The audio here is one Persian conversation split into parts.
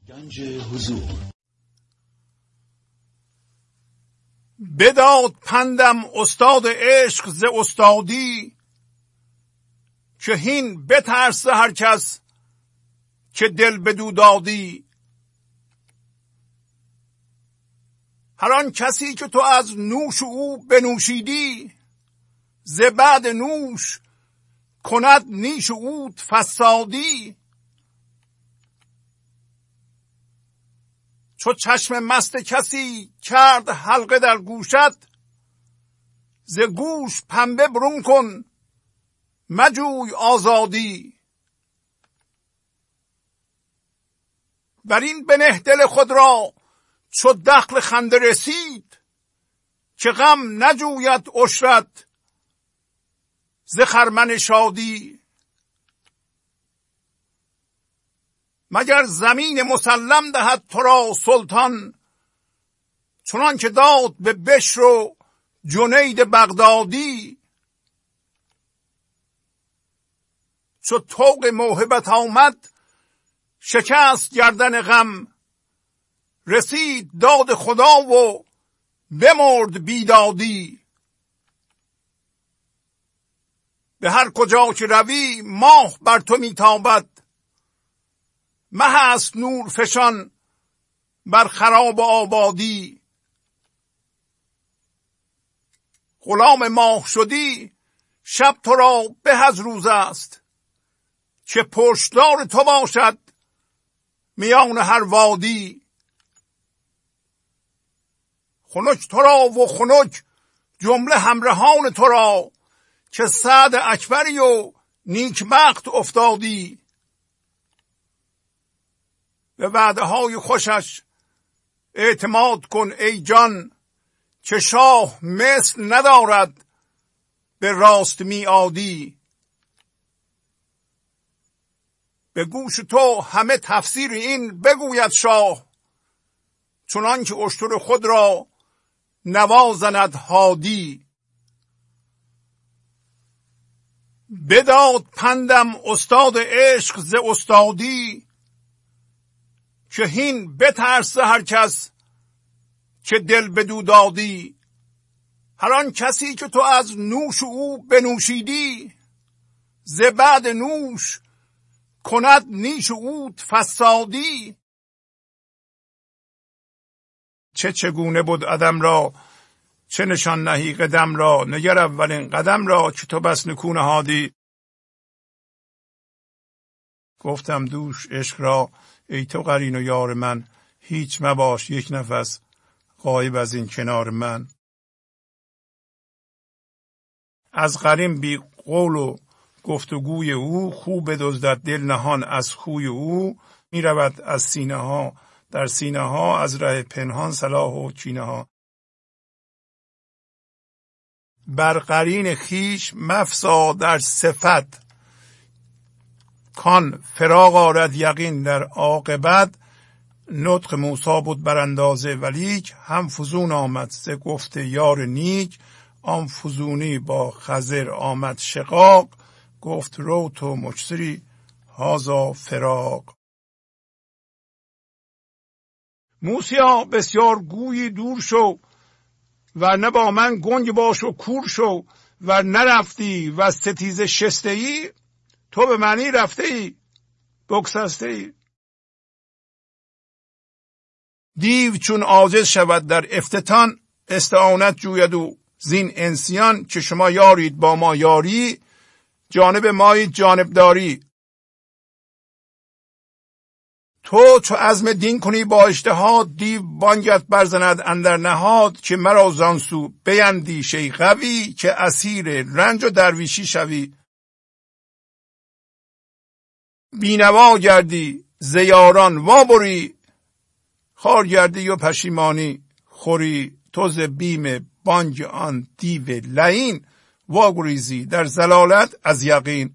گنج حضور. بداد پندم استاد عشق ز استادی، که هین بترس هر کس که دل بدو دادی. هر آن کسی که تو از نوش او بنوشیدی، ز بعد نوش کند نیش اوت فسادی. چو چشم مست کسی کرد حلقه در گوشت، ز گوش پنبه برون کن مجوی آزادی. بر این بنه دل خود را چو دخل خنده رسید، که غم نجوید عشرت ز خرمن شادی. مگر زمین مسلم دهد تو را سلطان، چنان که داد به بشر و جنید بغدادی. چو طوق موهبت آمد شکست گردن غم، رسید داد خدا و بمرد بیدادی. به هر کجا که روی ماه بر تو میتابد، مه است نور فشان بر خراب آبادی. غلام ماه شدی شب تو را به از روز است، که پشتدار تو باشد میان هر وادی. خنک تو را و خنک جمله همراهان تو را، که سعد اکبری و نیکبخت افتادی. به وعده های خوشش اعتماد کن ای جان، که شاه مثل ندارد به راست میعادی. به گوش تو همه تفسیر این بگوید شاه، چنان که اشتر خود را نوازند هادی. بداد پندم استاد عشق ز استادی، که هین بترس هر کس که دل بدو دادی. هر آن کسی که تو از نوش او بنوشیدی، ز بعد نوش کند نیش اوت فسادی. چگونه بود عدم را، چه نشان نهی قدم را. نگر اولین قدم را که تو بس نکو نهادی. گفتم دوش عشق را ای تو قرین و یار من، هیچ مباش یک نفس غایب از این کنار من. از قرین بی قول و گفتگوی او، خوب بدزدد دل نهان از خوی او. می رود از سینه ها در سینه ها، از ره پنهان صلاح و کینه ها. بر قرین خویش مفزا در صفت، کان فراق آرد یقین در عاقبت. نطق موسی بود بر اندازه ولیک، هم فزون آمد ز گفت یار نیک. آن فزونی با خضر آمد شقاق، گفت رو تو مکثری هذا فراق. موسیا بسیار گویی دور شو، ورنه با من گنگ باش و کور شو. ور نرفتی و ستیزه شسته ای، تو به معنی رفته ای بگسسته ای. دیو چون عاجز شود در افتتان، استعانت جوید او زین انسیان. که شما یارید با ما یاری، جانب مایید جانب داری. تو چو عزم دین کنی با اجتهاد، دیو بانگت برزند اندر نهاد. که مرا زانسو بیندیش ای غوی، که اسیر رنج و درویشی شوی. بینوا گردی ز یاران وابری، خوار گردی و پشیمانی خوری. تو ز بیم بانگ آن دیو لعین، واگریزی در ضلالت از یقین.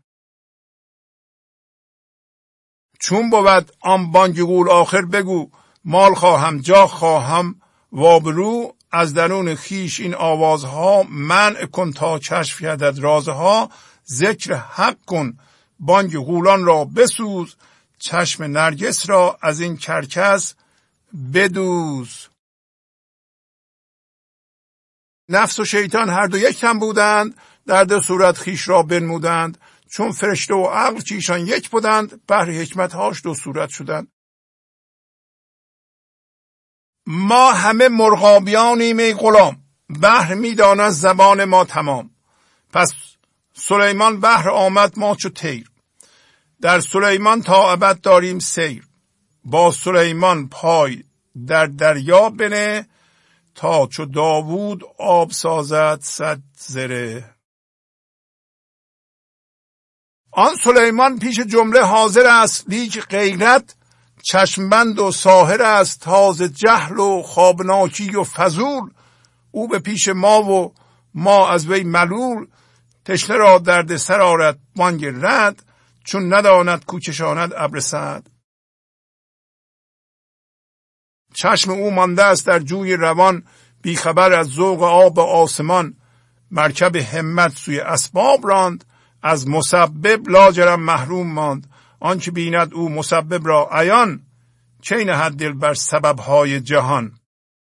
چون بود آن بانگ غول آخر بگو، مال خواهم جاه خواهم وابرو. از درون خیش این آوازها منع کن، تا کشف گردد رازها. ذکر حق کن بانگ غولان را بسوز، چشم نرگس را از این کرکس بدوز. نفس و شیطان هر دو یک تن بودند، در دو صورت خویش را بنمودند. چون فرشته و عقل چیشان یک بودند، بهر حکمتهاش دو صورت شدند. ما همه مرغابیانیم ای غلام، بحر میداند زبان ما تمام. پس سلیمان بحر آمد ما چو طیر، در سلیمان تا ابد داریم سیر. با سلیمان پای در دریا بنه، تا چو داوود آب سازد صد زره. آن سلیمان پیش جمله حاضر است، لیک غیرت چشمبند و ساحر است. تازه جهل و خوابناکی و فضول، او به پیش ما و ما از وی ملول. تشنه را درد سر آرد بانگ رعد، چون نداند کو کشاند ابر سعد. چشم او مانده است در جوی روان، بیخبر از ذوق آب آسمان. مرکب همت سوی اسباب راند، از مسبب لاجرم محروم ماند. آنکه بیند او مسبب را عیان، چه نهد دل بر سببهای جهان.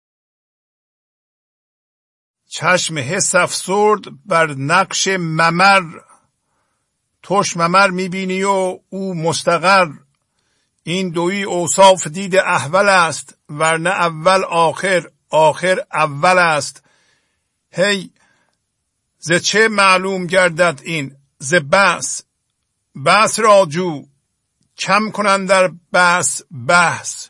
چشم حس افسرد بر نقش ممر، توش ممر میبینی و او مستقر. این دویی اوصاف دید احول است، ورنه اول آخر آخر اول است. هی ز چه معلوم گردد این؟ ز بس، بس را جو کم کنند در بس بحث.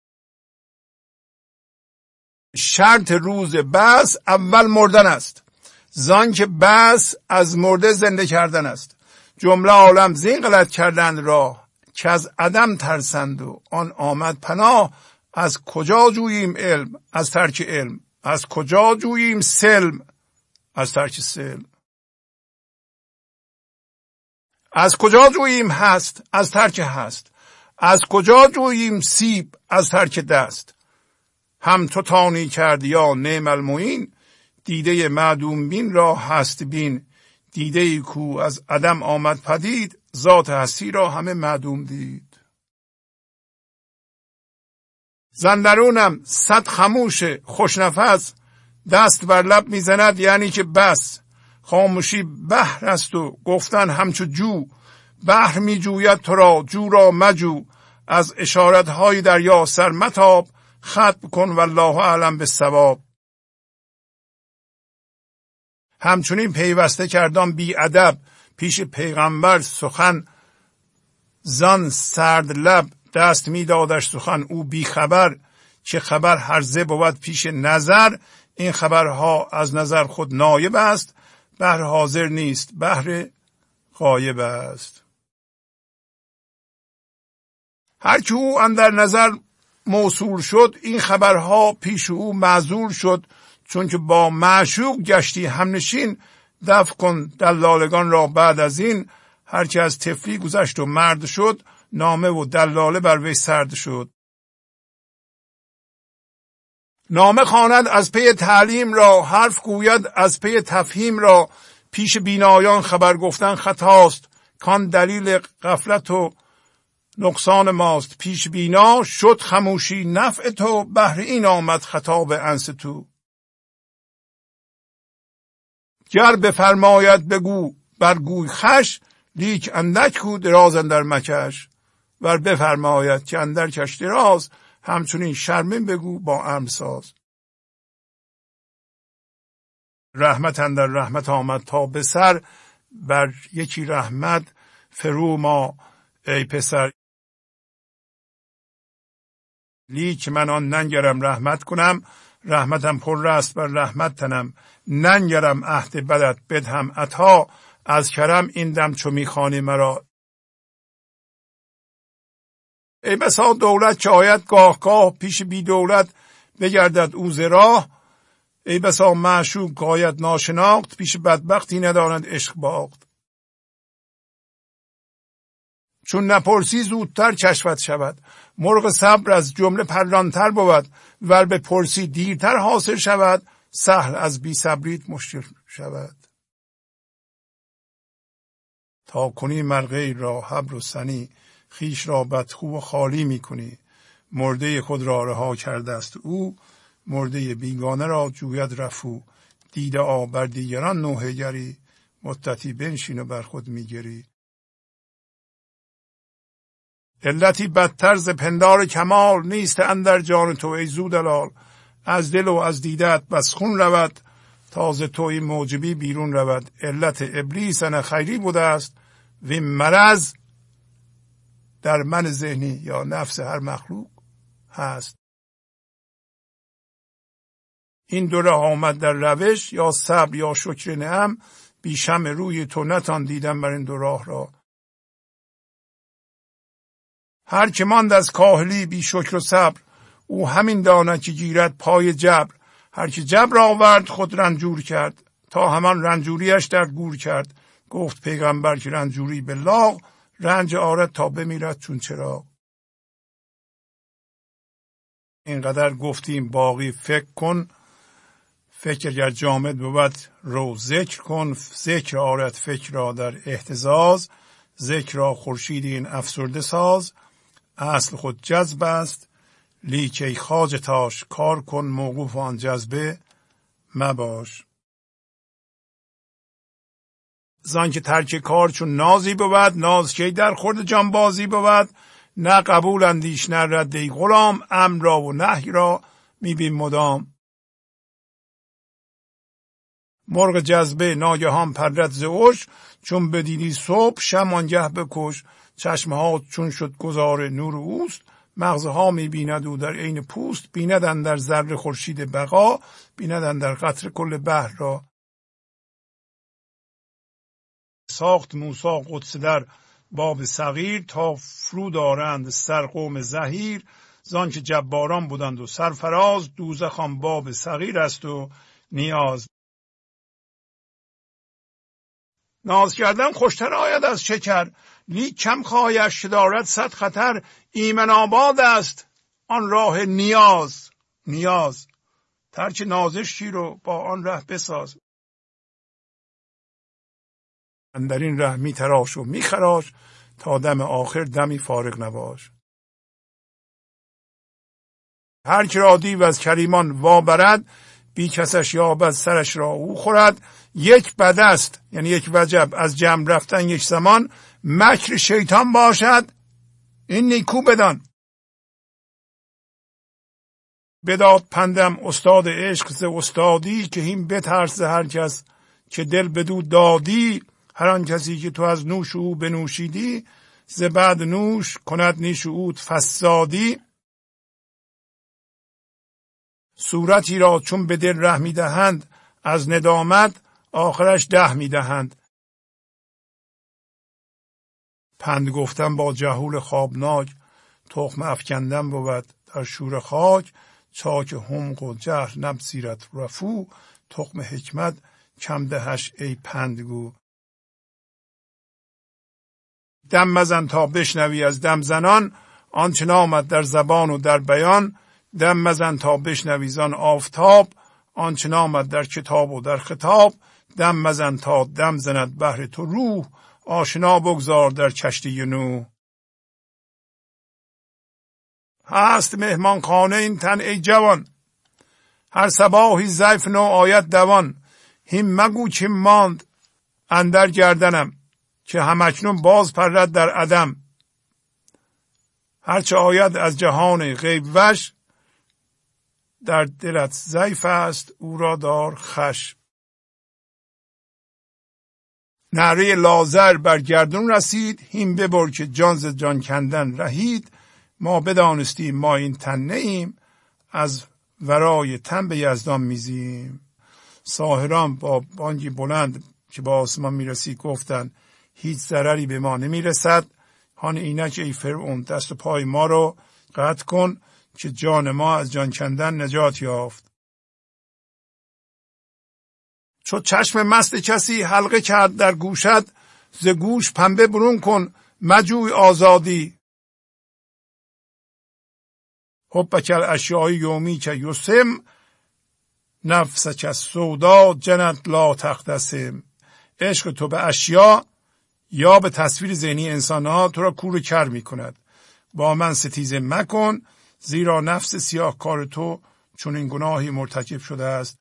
شرط روز بس اول مردن است، زان که بس از مرده زنده کردن است. جمله عالم زین غلط کردند راه، که از عدم ترسند و آن آمد پناه. از کجا جوییم علم از ترک علم، از کجا جوییم سلم از ترک سلم. از کجا جوییم هست از ترک هست، از کجا جوییم سیب از ترک دست. هم تو تانی کرد یا نعم المعین، دیده معدوم بین را هست بین. دیده ای کو از عدم آمد پدید، ذات هستی را همه معدوم دید. زندرونم صد خموش خوشنفس، دست بر لب میزند یعنی که بس. خاموشی بحر است و گفتن همچو جو، بحر می جوید تو را جو را مجو. از اشارت های دریا سر متاب، ختم کن والله اعلم بالصواب. همچنین پیوسته کردم بی ادب، پیش پیغمبر سخن زان سرد لب. دست می دادش سخن او بی خبر، که خبر هرزه بود پیش نظر. این خبرها از نظر خود نایب است، بهر حاضر نیست بهر غایب است. هر که او اندر نظر موصول شد، این خبرها پیش او معزول شد. چون که با معشوق گشتی همنشین، دفع کن دلالگان را بعد از این. هر که از طفلی گذشت و مرد شد، نامه و دلاله بر وی سرد شد. نامه خواند از پی تعلیم را، حرف گوید از پی تفهیم را. پیش بینایان خبر گفتن خطاست، کان دلیل غفلت و نقصان ماست. پیش بینا شد خموشی نفع تو، بهر این آمد خطاب انس تو. گر بفرماید بگو برگوی خش، لیک اندک کو دراز اندر مکش. ور بفرماید که اندر کش دراز، همچنین شرمین بگو با امساز. رحمت اندر رحمت آمد تا به سر، بر یکی رحمت فرو ما ای پسر. لیک من آن ننگرم رحمت کنم، رحمتم پر است بر رحمت تنم. ننگرم عهد بدت بدهم عطا، از کرم این دم چو میخوانی مرا. ای بسا دولت که آید گاه گاه، پیش بی دولت بگردد او ز راه. ای بسا معشوق که آید ناشناخت، پیش بدبختی نداند عشق باخت. چون نپرسی زودتر کشفت شود، مرغ صبر از جمله پرانتر بود. ور به پرسی دیرتر حاصل شود، سهل از بی صبریت مشکل شود. تا کنی مر غیر را حبر و ثنی، خویش را بدخو و خالی میکنی. مرده خود را رها کرده است او، مرده بیگانه را جوید رفو. دیده بر دیگران نوحه گری، مدتی بنشین و بر خود میگری. علتی بدتر ز پندار کمال، نیست اندر جان تو ای زو دلال. از دل و از دیدت بس خون رود، تا ز تو این موجبی بیرون رود. علت ابلیس ان خیری بوده است، و مرض در من ذهنی یا نفس هر مخلوق هست. این دو راه آمد در روش، یا صبر یا شکر نعم. بی شمع روی تو نتان دیدم بر این دو راه را. هر که ماند از کاهلی بی شکر و صبر، او همین داند که گیرد پای جبر. هر که جبر آورد خود رنجور کرد، تا همان رنجوریش در گور کرد. گفت پیغمبر که رنجوری به لاغ، رنج آرد تا بمیرد چون چراغ. اینقدر گفتیم باقی فکر کن. فکر اگر جامد بود رو ذکر کن. ذکر آرد فکر را در اهتزاز، ذکر را خورشید این افسرده ساز. اصل خود جذب است لیک ای خواجه تاش، کار کن موقوف آن جذبه مباش. زان که ترک کار چون نازی بود، ناز کی در خورد جانبازی بود. نه قبول اندیش نه رد ای غلام، امر را و نهی را میبین مدام. مرغ جذبه ناگهان پرد ز اوش، چون بدیدی صبح شم آنگه بکش. چشمها چون شد گذار نور اوست، مغزها میبیند او در عین پوست. بیند اندر ذره خورشید بقا، بیند اندر قطره کل بحر را. ساخت موسی قدس در باب صغیر، تا فرود آرند سر قوم زحیر. زان که جباران بودند و سرفراز، دوزخ آن باب صغیر است و نیاز. ناز کردن خوشتر آید از شکر، لیک کم خواهیش که دارد صد خطر. ایمن آباد است آن راه نیاز. نیاز ترک نازش شی رو با آن ره بساز. اندر این ره می تراش و می خراش، تا دم آخر دمی فارغ نباش. هر که را دیو از کریمان وا برد، بی کسش یابد سرش را او خورد. یک بد است یعنی یک وجب از جمع رفتن یک زمان، مکر شیطان باشد این نیکو بدان. بداد پندم استاد عشق ز استادی، که هین بترس ز هر کس که دل بدو دادی. هر آن کسی که تو از نوش او بنوشیدی، ز بعد نوش کند نیش او فسادی. صورتی را چون به دل ره میدهند، از ندامت آخرش 10 میدهند. پند گفتن با جهول خوابناک، تخم افکندن بود در شور خاک. چاک حمق و جهل نپذیرد رفو، تخم حکمت کم دهش ای پندگو. دم مزن تا بشنوی از دم زنان، آنچه نامد در زبان و در بیان. دم مزن تا بشنوی زان آفتاب، آنچه نامد در کتاب و در خطاب. دم مزن تا دم زند بهر تو روح، آشنا بگذار در کشتی نوح. هست مهمان خانه این تن ای جوان، هر صباحی ضیف نو آید دوان. هین مگو که ماند اندر گردنم، که همکنون باز پرد در عدم. هرچه آید از جهان غیب وش، در دلت ضیف است او را دار خوش. نعره لازر بر گردون رسید، هین ببر که جان ز جان کندن رهید. ما بدانستیم ما این تن نییم، از ورای تن به یزدان میزیم. ساحران با بانگی بلند که با آسمان میرسید گفتند هیچ ضرری به ما نمیرسد. هان اینک ای فرعون دست و پای ما رو قطع کن، که جان ما از جان کندن نجات یافت. چو چشم مست کسی حلقه کرد در گوشت، ز گوش پنبه برون کن مجوی آزادی. حبک الاشیاء یومی که یسم، نفسک السودا جنت لا تختصم. عشق تو به اشیا یا به تصویر ذهنی انسانها تو را کور کر می کند. با من ستیزه مکن، زیرا نفس سیاهکار تو چون این گناهی مرتکب شده است.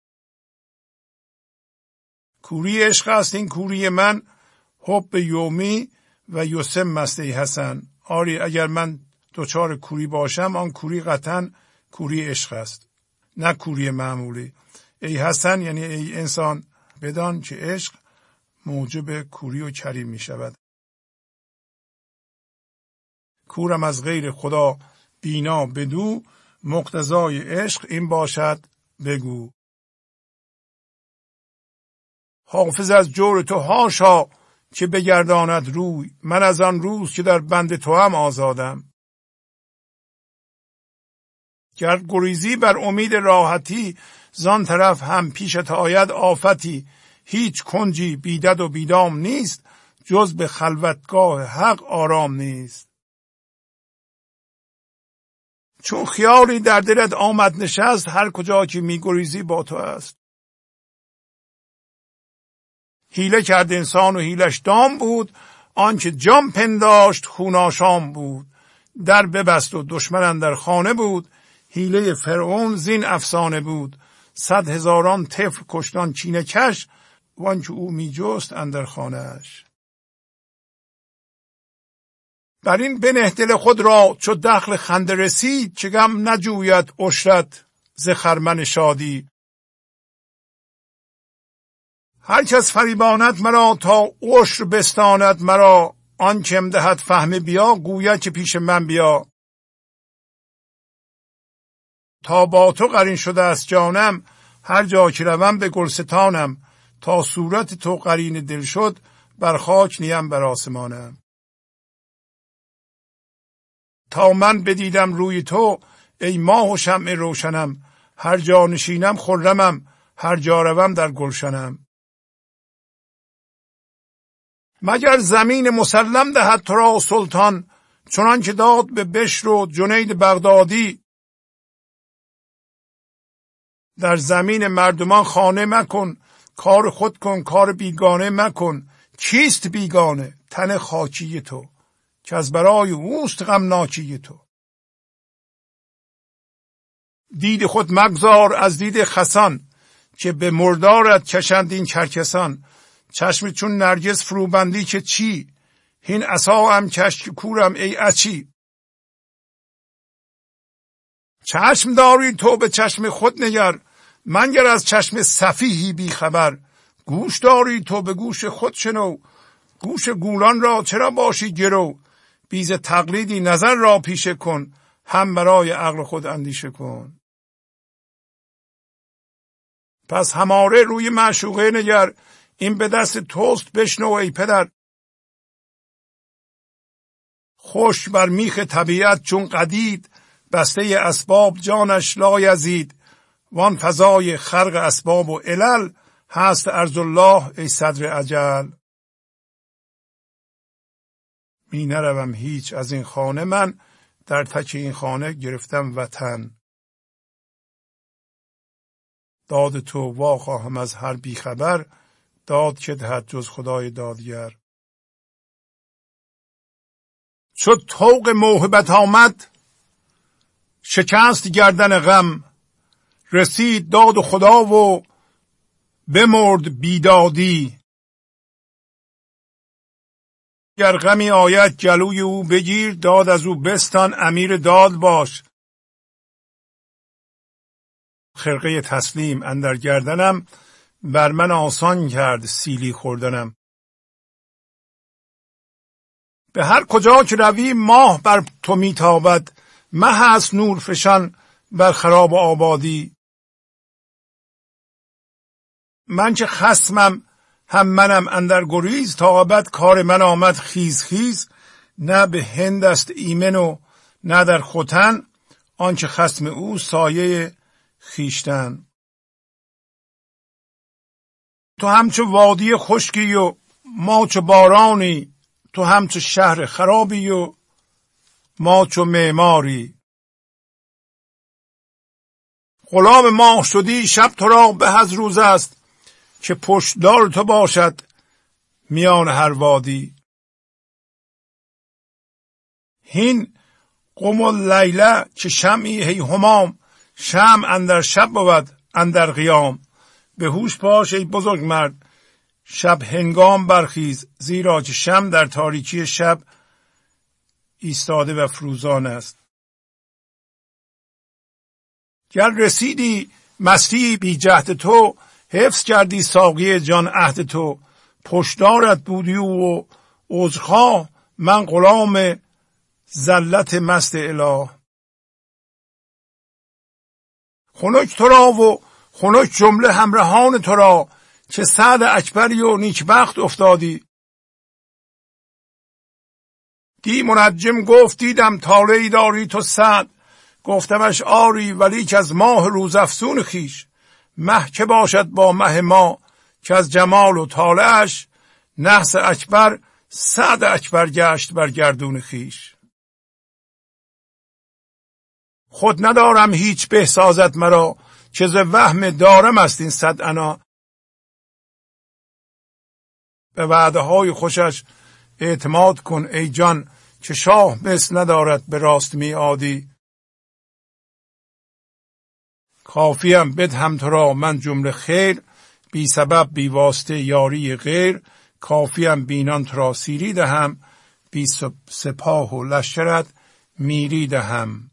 کوری عشق است این کوری من، حب یومی و یسم است ای حسن. آری اگر من دچار کوری باشم، آن کوری قطعا کوری عشق است، نه کوری معمولی. ای حسن یعنی ای انسان، بدان که عشق موجب کوری و کری می شود. کورم از غیر خدا بینا بدو، مقتضای عشق این باشد بگو. حافظ از جور تو حاشا که بگرداند روی، من از آن روز که در بند تو هم آزادم. گر گریزی بر امید راحتی، زان طرف هم پیشت آید آفتی. هیچ کنجی بیدد و بیدام نیست، جز به خلوتگاه حق آرام نیست. چون خیالی در دلت آمد نشست، هر کجا که می گریزی با تو است. حیله کرد انسان و حیلش دام بود، آنچه جان پنداشت خون آشام بود. در ببست و دشمن اندر خانه بود، حیله فرعون زین افسانه بود. 100,000 طفل کشتان چینه کش، وانچه او می جست اندر خانه اش. بر این بنه دل خود را چو دخل خنده رسید، چه غم نجوید عشرت ز خرمن شادی. هر کس فریباند مرا تا عشر بستاند مرا، آن چم دهد فهم بیا گوید که پیش من بیا. تا با تو قرین شده است جانم، هر جا که روم به گلستانم. تا صورت تو قرین دل شد، بر خاک نیم بر آسمانم. تا من بدیدم روی تو ای ماه و شمع روشنم، هر جا نشینم خرمم، هر جا روم در گلشنم. مگر زمین مسلم دهد تو را سلطان، چنان که داد به بشر و جنید بغدادی. در زمین مردمان خانه مکن، کار خود کن کار بیگانه مکن. کیست بیگانه؟ تن خاکی تو، که از برای اوست غمناکی تو. دید خود مگذار از دید خسان، که به مردارت کشند این کرکسان. چشم چون نرگس فروبندی که چی، هین عصا هم کش که کورم ای اچی. چشم داری تو به چشم خود نگر، منگر از چشم سفیهی بی خبر. گوش داری تو به گوش خود شنو، گوش گولان را چرا باشی گرو. بیز تقلیدی نظر را پیشه کن، هم برای عقل خود اندیشه کن. پس هماره روی معشوقه نگر، این به دست توست بشنو ای پدر. خوش بر میخ طبیعت چون قدید، بسته اسباب جانش لایزید. وان فضای خلق اسباب و علل، هست ارض الله ای صدر اجل. می نروم هیچ از این خانه من، در تک این خانه گرفتم وطن. داد تو وا خواهم از هر بیخبر، داد که دهد جز خدای دادگر. چو طوق موهبت آمد شکست گردن غم، رسید داد خدا و بمرد بیدادی. گر غمی آید گلوی او بگیر، داد از او بستان امیر داد باش. خرقه تسلیم اندر گردنم، بر من آسان کرد سیلی خوردنم. به هر کجا که روی ماه بر تو میتابد، مه است نور فشان بر خراب و آبادی. من که خصمم هم منم اندر گریز، تا ابد کار من آمد خیز خیز. نه به هند است ایمن و نه در ختن، آنچه خصم او سایه خیشتن. تو همچو وادی خشکی و ما چو بارانی، تو همچو شهر خرابی و ما چو معماری. غلام ماه شدی شب تو را به از روز است، که پشتدار تو باشد میان هر وادی. هین قم اللیله که شمعی هی همام، شمع اندر شب بود اندر قیام. به هوش باش ای بزرگ مرد شب هنگام برخیز، زیرا که شمع در تاریکی شب ایستاده و فروزان است. گر رسیدی مستی بی جهد تو، حفظ کردی ساقی جان عهد تو. پشتدارت بودی و عذرخواه، من غلام زلت مست اله. خنک تو را و خنک جمله همراهان تو را، که سعد اکبری و نیکبخت افتادی. دی منجم گفت دیدم طالعی داری تو سعد، گفتمش آری ولیک از ماه روزافزون خویش. مه که باشد با مه ما که از جمال و طالعش، نحس اکبر سعد اکبر گشت بر گردون خویش. خود ندارم هیچ به سازد مرا، که ز وهم دارم است این صد انا. به وعده های خوشش اعتماد کن ای جان، که شاه مثل ندارد به راست میعادی. کافیم بدهم تو را من جمله خیر، بی سبب بی واسطه یاری غیر. کافیم بینان تو را سیری دهم، بی سپاه و لشکرت میری دهم.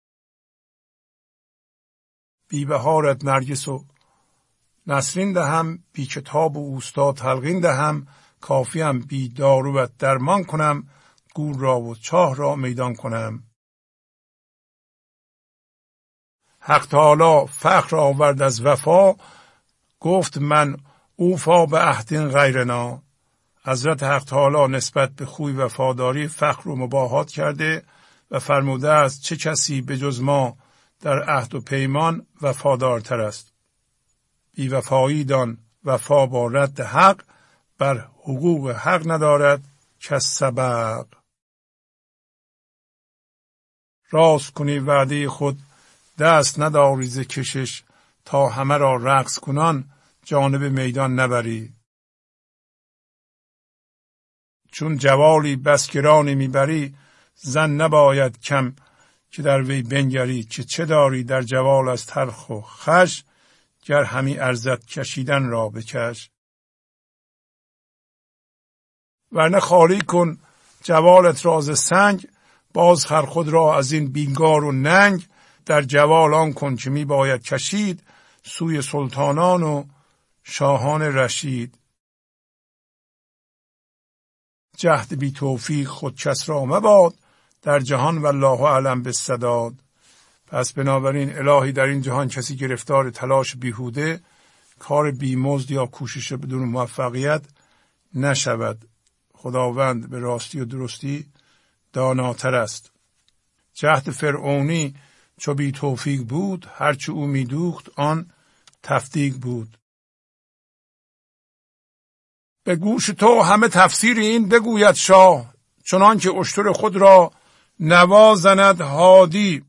بی بهارت نرگس و نسرین دهم، بی کتاب و اوستا تلقین دهم. کافیم بی داروت درمان کنم، گور را و چاه را میدان کنم. حق تعالی فخر آورد از وفا، گفت من اوفا به عهد غیرنا. حضرت حق تعالی نسبت به خوی وفاداری فخر و مباهات کرده و فرموده است چه کسی به جز ما در عهد و پیمان وفادارتر است. بی وفایی دان وفا با رد حق، بر حقوق حق ندارد کس سبق. راست کنی وعده خود دست نداری ز کشش، تا همه را رقص کنان جانب میدان نبری. چون جوالی بس گرانی میبری، زن نباید کم که در وی بنگری. که چه داری در جوال از تلخ و خش، گر همی ارزد کشیدن را بکش. ورنه خالی کن جوالت را ز سنگ، باز خر خود را از این بینگار و ننگ. در جوال آن کن که می باید کشید، سوی سلطانان و شاهان رشید. جهد بی توفیق خود کس را مباد، در جهان والله اعلم بالسداد. پس بنابراین الهی در این جهان کسی گرفتار تلاش بیهوده، کار بیمزد یا کوشش بدون موفقیت نشود. خداوند به راستی و درستی داناتر است. جهد فرعونی چو بی توفیق بود، هرچه او می دوخت آن تفدیق بود. به گوش تو همه تفسیر این بگوید شاه، چنان که اشتر خود را نوازند هادی.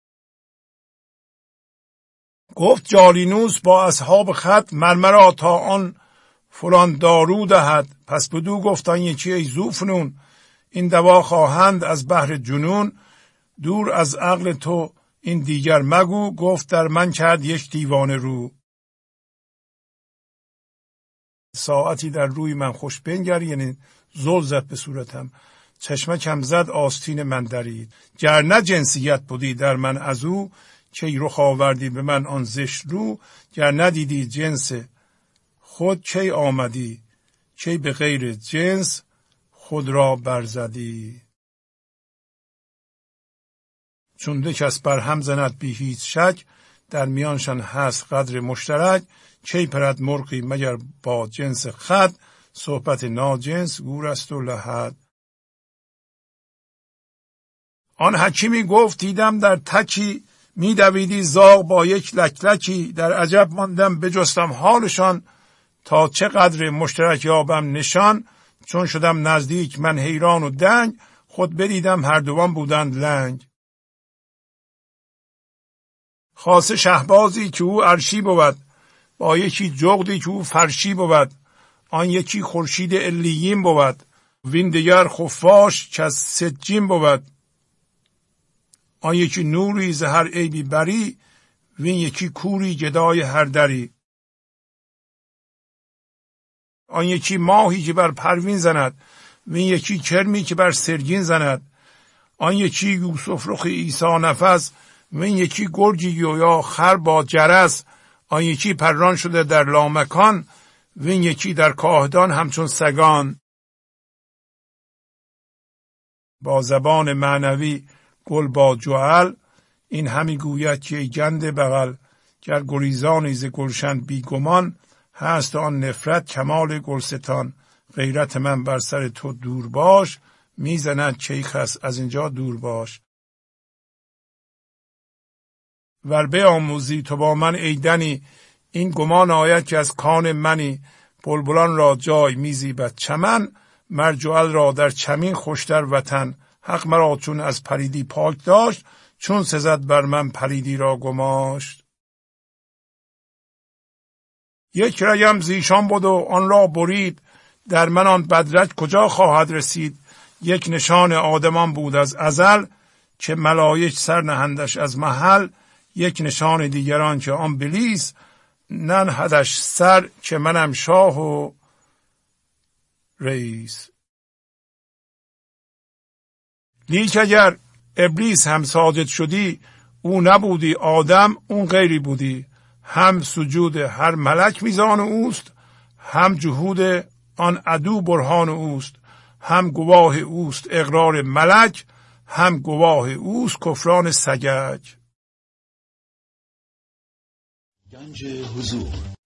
گفت جالینوس با اصحاب خط، مرمرا تا آن فلان دارو دهد. پس بدو گفتن یکی ای ذوفنون، این دوا خواهند از بحر جنون. دور از عقل تو این دیگر مگو، گفت در من کرد یک دیوانه رو. ساعتی در روی من خوش بنگر، یعنی زل زد به صورتم، چشمکم زد آستین من درید. گر نه جنسیت بودی در من از او، کی رخ آوردی به من آن زشت رو. گر ندیدی جنس خود کی آمدی، کی به غیر جنس خود را برزدی. چون دو کس بر هم زند بی هیچ شک، در میانشان هست قدر مشترک. کی پرد مرغی مگر با جنس خود، صحبت ناجنس گور است و لحد. آن حکیمی گفت دیدم در تکی، می دویدی زاغ با یک لکلکی. در عجب ماندم بجستم حالشان، تا چه قدر مشترک یابم نشان. چون شدم نزدیک من حیران و دنگ، خود بدیدم هر دوان بودند لنگ. خاصه شهبازی که او عرشی بود، با یکی جغدی که او فرشی بود. آن یکی خورشید علیین بود، وین دگر خفاش که از سجین بود. آن یکی نوری ز هر عیبی بری، وین یکی کوری گدای هر دری. آن یکی ماهی که بر پروین زند، وین یکی کرمی که بر سرگین زند. آن یکی یوسف رخ عیسی نفس، وین یکی گرگی یا خر با جرس. آن یکی پران شده در لامکان، وین یکی در کاهدان همچون سگان. با زبان معنوی گل با جعل، این همی گوید که ای گنده بغل. گر گریزانی ز گلشن بیگمان، هست آن نفرت کمال گلستان. غیرت من بر سر تو دور باش، میزند چیخ است از اینجا دور باش. ور بیاموزی تو با من ای دنی، این گمان آید که از کان منی. بلبلان را جای میزیبد چمن، مر جعل را در چمین خوشتر وطن. حق مرا چون از پلیدی پاک داشت، چون سزد بر من پلیدی را گماشت. یک رگم زیشان بود و آن را برید، در من آن بدرج کجا خواهد رسید. یک نشان آدمان بود از ازل، که ملایک سر نهندش از محل. یک نشان دیگران که آن بلیس، ننهدش سر که منم شاه و رئیس. لیک اگر ابلیس هم ساجد شدی، او نبودی آدم اون غیری بودی. هم سجود هر ملک میزان اوست، هم جهود آن عدو برهان اوست. هم گواه اوست اقرار ملک، هم گواه اوست کفران سگک. گنج حضور